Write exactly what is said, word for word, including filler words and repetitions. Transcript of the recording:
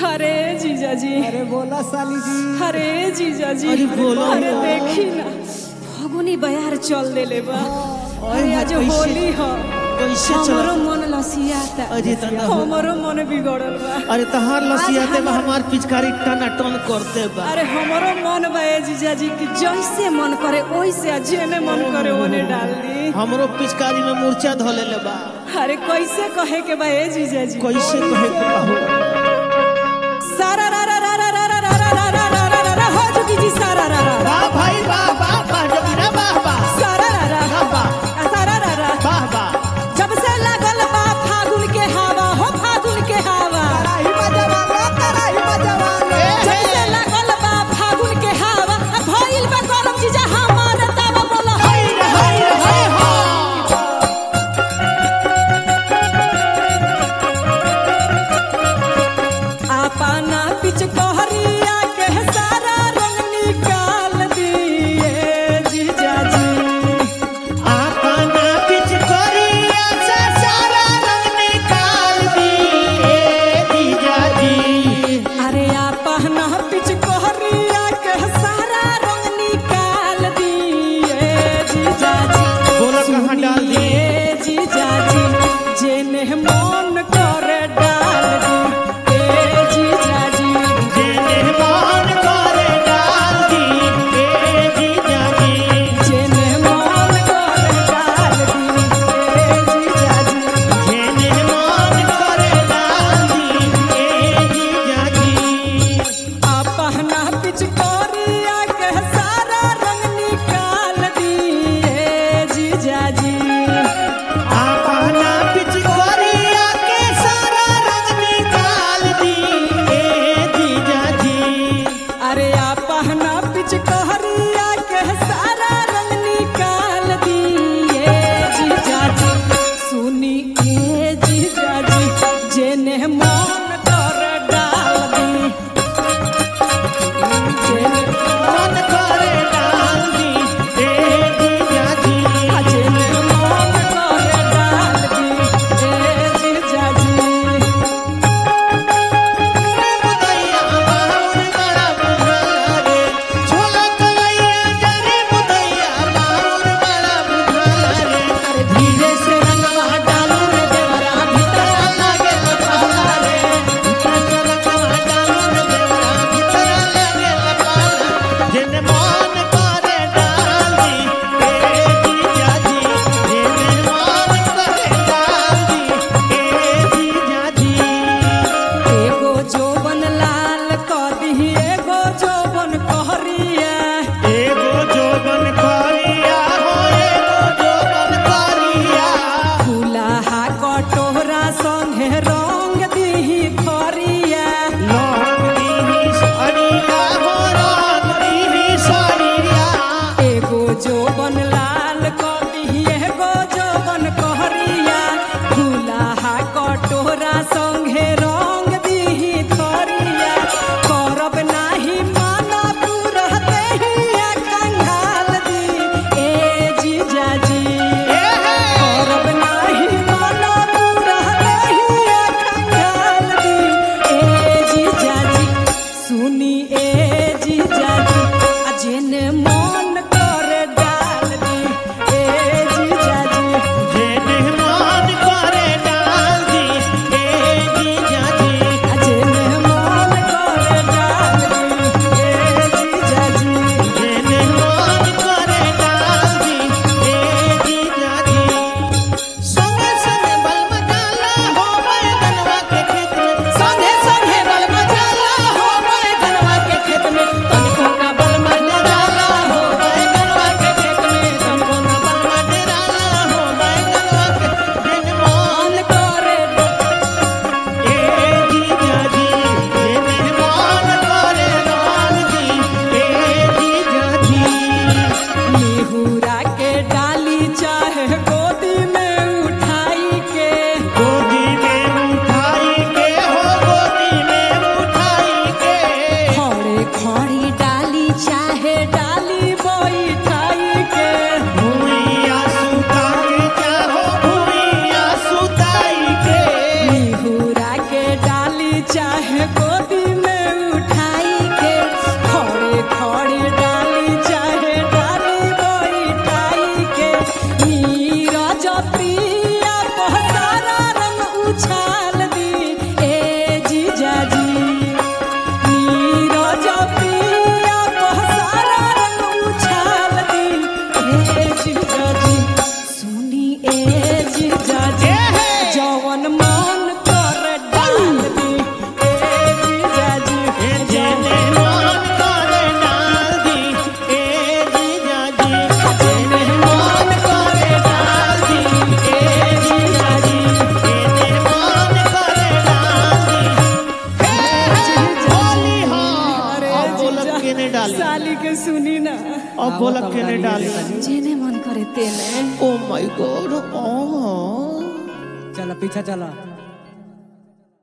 अरे जीजा जी, अरे बोला साली जी। अरे जीजा जी, अरे बोलो अरे ना। देखी ना फगुनी बयार चल देले बा। अरे अरे आज कैसे- होली ह, कैसे हमरो चल- मन लसियाता, अरे तना हो। हमरो मन बिगड़ल बा। अरे तहार लसियाते आज बा हमर- हमार पिचकारी टना टन करते बा। अरे हमरो मन बा ए जीजा जी कि जैसे मन करे वैसे, जेने मन करे ओने डाल दी। हमरो पिचकारी में मूर्छा धले ले बा। अरे कैसे कहे के बा ए जीजा जी? कैसे कहे के बा हो? सारा रा रा रा रा रा रा रा रा रा रा रा रा रा हो जोगी जी, सारा रा रा वाह भाई वाह वाह वाह जमीना वाह वाह सारा रा रा वाह वाह सारा रा रा। वाह वाह। जब से लागल बा फागुन के हवा हो, फागुन के हवा, कराही बजावा लो कराही बजावा लो। जब से लागल बा फागुन के हवा, भइल बा गरम जीजा हमार तावा बोला हाय रे हाय रे हाय हो। आपना पिच कहरिया के सारा रंग निकाल दिए जीजा जी। अपना पिचकारिया से सारा रंग निकाल दिए जीजा जी। अरे आपना पिच कहरिया के सारा रंग निकाल दिए जीजा जी। बोलो कहाँ डाल दिए? सुनिए जीजा जी, जेने मन करे डाल दी ए जीजा जी। जेने मन करे डाल दी ए जीजा जी। जेने मन करे डाल दी ए जीजा जी। जेने मन करे डाल दी ए जीजा जी। अपना पिचकारिया के सारा रंग निकाल दिए जीजा जी। अपना पिचकारिया के सारा रंग निकाल दी ए जीजा जी। अरे अपना पिचकारिया के सारा रंग निकाल दिए जीजा जी। सुनी ए जीजा जी, जेने मन करे डाल दी, जेने मन करे डाल दी ए जीजा जी। जेने मन करे डाल दी ए जीजा जी। मुदैया बाउर बड़ा बुझा रे छोला कलैया जरे मुदैया बाउर बड़ा बुझा रे। अरे धीरे से रंगवा डालो रे देवरा, भीतर लागे लपाला रे। भीतर से रंगवा डालो रे देवरा, भीतर लागे लपाला। जेने मन करे डाल दी ए जीजा जी। जेने मन करे डाल दी ए जीजा जी। एगो जोबन लाल क दिही, एगो जोबन कहरिया। एगो जोबन करिया हो एगो जोबन करिया। फुलाहा कटोरा संगे रंग दिही खरिया। रंग दीही सरिया हो रंग दीही सरिया। एगो जोबन लाल क दिही, एगो जोबन कहरिया। फुलाहा कटोरा संगे रंग दिही खरिया। करब नाही माना तू रहते ही कंगाल दी ए जीजा जी। करब नाही माना तू रहते ही कंगाल दी ए जीजा जी। सुनी ए जीजा जी, आ जेने मन करे डाल दी ए जीजा जी। जेने मन करे डाल दी ए जीजा जी। आ जेने मन करे डाल दी ए जीजा जी। जेने मन करे डाल दी ए जीजा जी। संगे संगे बल मचाला हो बैगनवा के खेत में। संगे संगे बल मचाला हो बैगनवा के खेत में। तनिको ना बल मचाला हो बैगनवा के खेत में। तनिको ना बल डेराला हो बैगनवा के जेने मन मन करे ए जीजा जी। जेने मन करे डाल दी ए जीजा जी। निहुरा के डाली चाहे गोदी में उठाई के। गोदी में उठाई के हो गोदी में उठाई के। खड़े खड़ी डाली चाहे डाली बैठाई के। भूइया सुता के चाहो भूइया सुताई के। निहुरा के डाली चाहे गोदी अब बोला केने डाली जेने मन करे तेने। ओ माय गॉड ओ चलो पीछे चलो